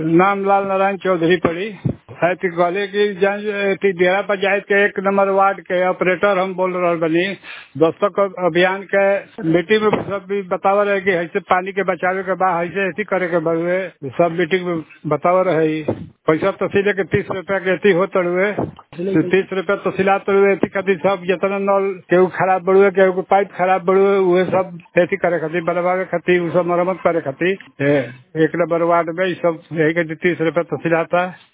नाम लाल नारायण चौधरी पड़ी है गले की डेरा पंचायत के 1 नंबर वार्ड के ऑपरेटर हम बोल रहे बनी। दोस्तों को अभियान के मीटिंग में सब भी बतावा रहे कि ऐसे पानी के बचावे के बाद ऐसे ऐसी करे के बड़ुए सब मीटिंग में बतावा रहे। पैसा तहसील के 30 रुपया के एती हो तड़ुए 30 रुपया तहसीला तड़ुए खातिर सब जितना नल केहू खराब बड़ुए केहू पाइप खराब बड़ुए उहे सब ऐसी करे खातिर बनवावे खातिर सब मरम्मत करे खातिर 1 नंबर वार्ड में सब यही के 30 रुपया तहसीला था।